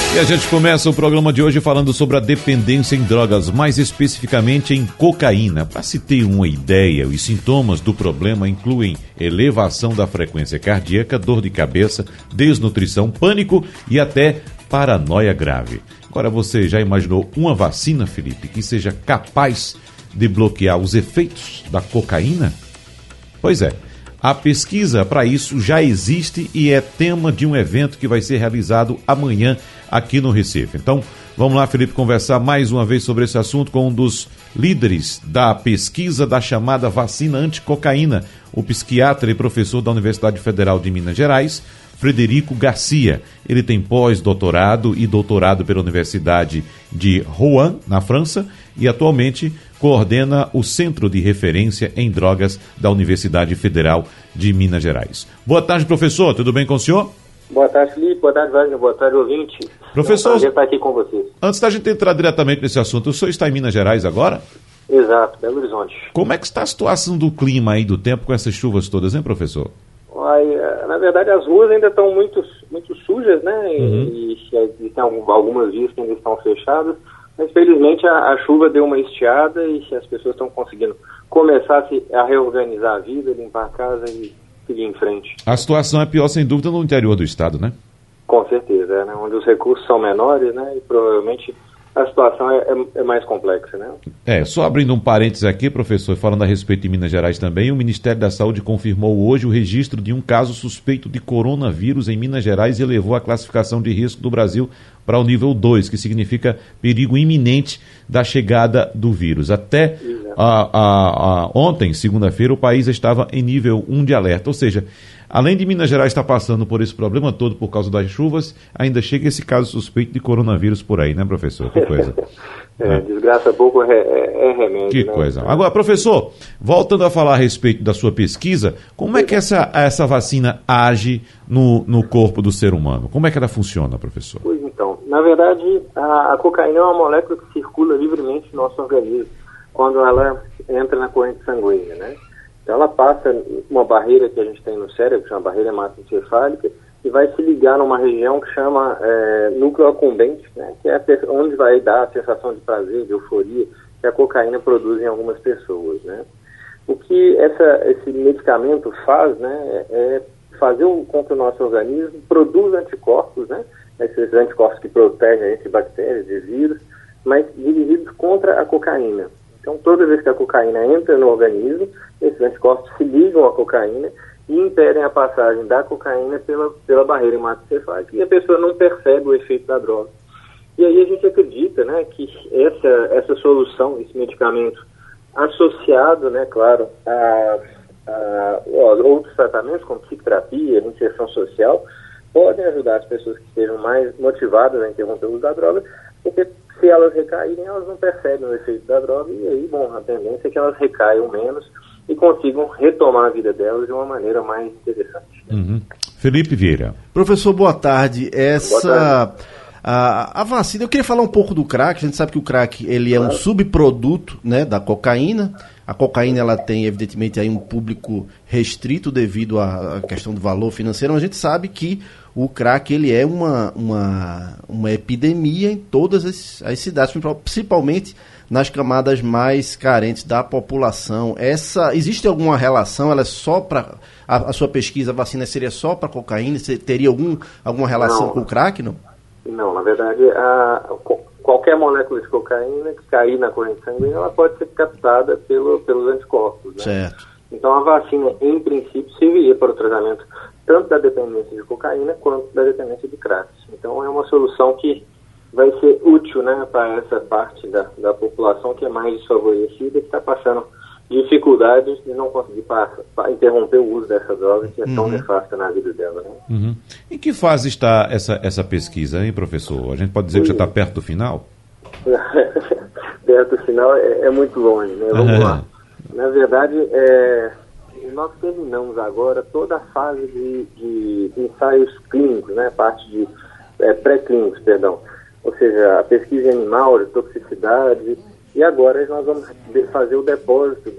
E a gente começa o programa de hoje falando sobre a dependência em drogas, mais especificamente em cocaína. Para se ter uma ideia, os sintomas do problema incluem elevação da frequência cardíaca, dor de cabeça, desnutrição, pânico e até paranoia grave. Agora, você já imaginou uma vacina, Felipe, que seja capaz de bloquear os efeitos da cocaína? Pois é. A pesquisa para isso já existe e é tema de um evento que vai ser realizado amanhã aqui no Recife. Então, vamos lá, Felipe, conversar mais uma vez sobre esse assunto com um dos líderes da pesquisa da chamada vacina anticocaína, o psiquiatra e professor da Universidade Federal de Minas Gerais, Frederico Garcia. Ele tem pós-doutorado e doutorado pela Universidade de Rouen, na França, e atualmente coordena o Centro de Referência em Drogas da Universidade Federal de Minas Gerais. Boa tarde, professor. Tudo bem com o senhor? Boa tarde, Felipe. Boa tarde, Wagner. Boa tarde, ouvinte. Professor, é um prazer estar aqui com vocês. Antes da gente entrar diretamente nesse assunto, o senhor está em Minas Gerais agora? Exato, Belo Horizonte. Como é que está a situação do clima aí, do tempo, com essas chuvas todas, hein, professor? Na verdade, as ruas ainda estão muito sujas, né? E tem algumas vias que ainda estão fechadas. Mas, felizmente, a chuva deu uma estiada e as pessoas estão conseguindo começar a reorganizar a vida, limpar a casa e seguir em frente. A situação é pior, sem dúvida, no interior do estado, né? Com certeza, né? Onde os recursos são menores, né? E provavelmente a situação é mais complexa, né? Só abrindo um parênteses aqui, professor, falando a respeito de Minas Gerais também, o Ministério da Saúde confirmou hoje o registro de um caso suspeito de coronavírus em Minas Gerais e elevou a classificação de risco do Brasil para o nível 2, que significa perigo iminente da chegada do vírus. Até ontem, segunda-feira, o país estava em nível 1 de alerta, ou seja, além de Minas Gerais estar passando por esse problema todo por causa das chuvas, ainda chega esse caso suspeito de coronavírus por aí, né, professor? Que coisa. Desgraça pouco é remédio. Que coisa. Agora, professor, voltando a falar a respeito da sua pesquisa, como é que essa vacina age no corpo do ser humano? Como é que ela funciona, professor? Pois então, na verdade, a cocaína é uma molécula que circula livremente no nosso organismo quando ela entra na corrente sanguínea, né? Então ela passa uma barreira que a gente tem no cérebro, que chama barreira hematoencefálica, e vai se ligar numa região que chama núcleo accumbente, né, que é onde vai dar a sensação de prazer, de euforia, que a cocaína produz em algumas pessoas, né. O que esse medicamento faz, né, é fazer com que o nosso organismo produza anticorpos, né, esses anticorpos que protegem a gente de bactérias, de vírus, mas dirigidos contra a cocaína. Então, toda vez que a cocaína entra no organismo, esses anticorpos se ligam à cocaína e impedem a passagem da cocaína pela barreira hematoencefálica e a pessoa não percebe o efeito da droga. E aí a gente acredita, né, que essa solução, esse medicamento associado, né, claro, a outros tratamentos como psicoterapia, inserção social, podem ajudar as pessoas que estejam mais motivadas a interromper o uso da droga, porque se elas recaírem, elas não percebem o efeito da droga e aí, a tendência é que elas recaiam menos e consigam retomar a vida delas de uma maneira mais interessante. Uhum. Felipe Vieira. Professor, boa tarde. Boa tarde. A vacina, eu queria falar um pouco do crack. A gente sabe que o crack ele é um subproduto, né, da cocaína. A cocaína ela tem, evidentemente, aí um público restrito devido à questão do valor financeiro, mas a gente sabe que o crack ele é uma epidemia em todas as cidades, principalmente nas camadas mais carentes da população. Existe alguma relação? Ela é só para a sua pesquisa, a vacina seria só para cocaína? Você teria alguma relação com o crack, não? Não, na verdade, qualquer molécula de cocaína que cair na corrente sanguínea, ela pode ser captada pelos anticorpos, né? Certo. Então a vacina, em princípio, serviria para o tratamento tanto da dependência de cocaína quanto da dependência de crack. Então é uma solução que vai ser útil, né, para essa parte da população que é mais desfavorecida, que está passando dificuldades de não conseguir interromper o uso dessa droga que é tão nefasta na vida dela, né? Uhum. Em que fase está essa pesquisa, hein, professor? A gente pode dizer que já está perto do final? Perto do final é muito longe, né? Vamos lá. Na verdade, nós terminamos agora toda a fase de ensaios clínicos, né? Parte de pré-clínicos, perdão. Ou seja, a pesquisa em animal, de toxicidade, e agora nós vamos fazer o depósito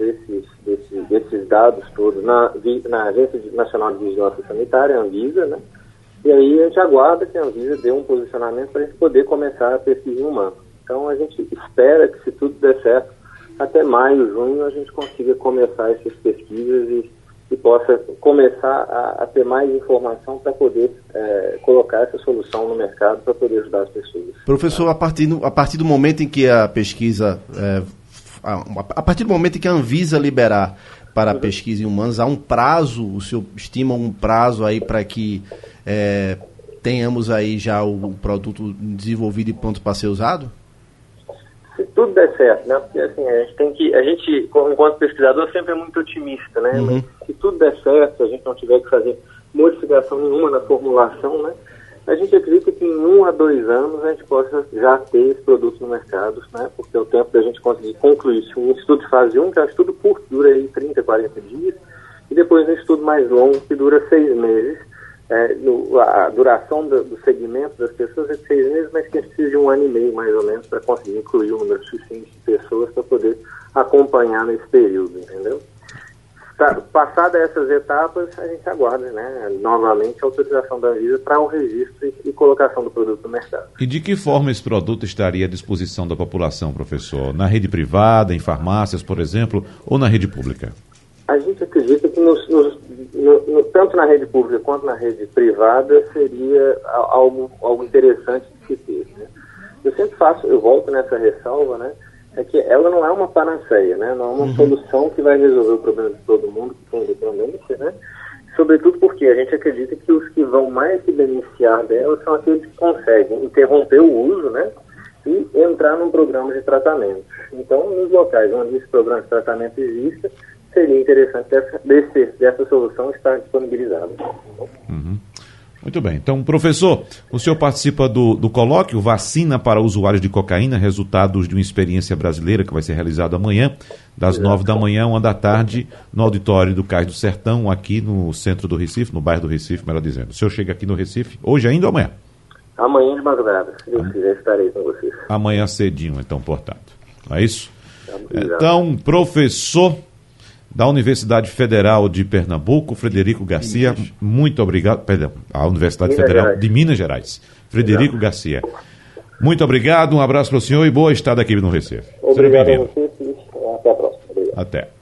desses dados todos na Agência Nacional de Vigilância Sanitária, Anvisa, né? E aí a gente aguarda que a Anvisa dê um posicionamento para a gente poder começar a pesquisa em humanos. Então a gente espera que, se tudo der certo, até maio, junho, a gente consiga começar essas pesquisas e possa começar a ter mais informação para poder colocar essa solução no mercado para poder ajudar as pessoas. Professor, a partir do momento em que a pesquisa, a partir do momento em que a Anvisa liberar para a pesquisa em humanos, há um prazo, o senhor estima um prazo aí para que tenhamos aí já o produto desenvolvido e pronto para ser usado? Se tudo der certo, né? Porque assim, a gente, enquanto pesquisador, sempre é muito otimista, né? Mas se tudo der certo, se a gente não tiver que fazer modificação nenhuma na formulação, né? A gente acredita que em 1 a 2 anos a gente possa já ter esse produto no mercado, né? Porque é o tempo da gente conseguir concluir um estudo de fase 1, que é um estudo curto, dura aí 30, 40 dias, e depois um estudo mais longo, que dura 6 meses. A duração do segmento das pessoas é de 6 meses, mas que a gente precisa de 1 ano e meio, mais ou menos, para conseguir incluir um número suficiente de pessoas para poder acompanhar nesse período, entendeu? Passada essas etapas, a gente aguarda, né, novamente a autorização da Anvisa para o registro e colocação do produto no mercado. E de que forma esse produto estaria à disposição da população, professor? Na rede privada, em farmácias, por exemplo, ou na rede pública? A gente acredita que tanto na rede pública quanto na rede privada seria algo interessante de se ter, né? Eu volto nessa ressalva, né? É que ela não é uma panaceia, né? Não é uma solução que vai resolver o problema de todo mundo que tem dependência, né? Sobretudo porque a gente acredita que os que vão mais se beneficiar dela são aqueles que conseguem interromper o uso, né? E entrar num programa de tratamento. Então, nos locais onde esse programa de tratamento exista, seria interessante dessa solução estar disponibilizada. Muito bem. Então, professor, o senhor participa do colóquio Vacina para Usuários de Cocaína, resultados de uma experiência brasileira que vai ser realizado amanhã, das 9 da manhã, 1 da tarde, no auditório do Cais do Sertão, aqui no centro do Recife, no bairro do Recife, melhor dizendo. O senhor chega aqui no Recife hoje ainda ou amanhã? Amanhã de madrugada, se Deus quiser, estarei com vocês. Amanhã cedinho, então, portanto. Não é isso? Então, professor da Universidade Federal de Pernambuco, Frederico Garcia, muito obrigado. Perdão, a Universidade Federal de Minas Gerais, Frederico Garcia. Muito obrigado, um abraço para o senhor e boa estada aqui no Recife. Obrigado a você e até a próxima. Obrigado. Até.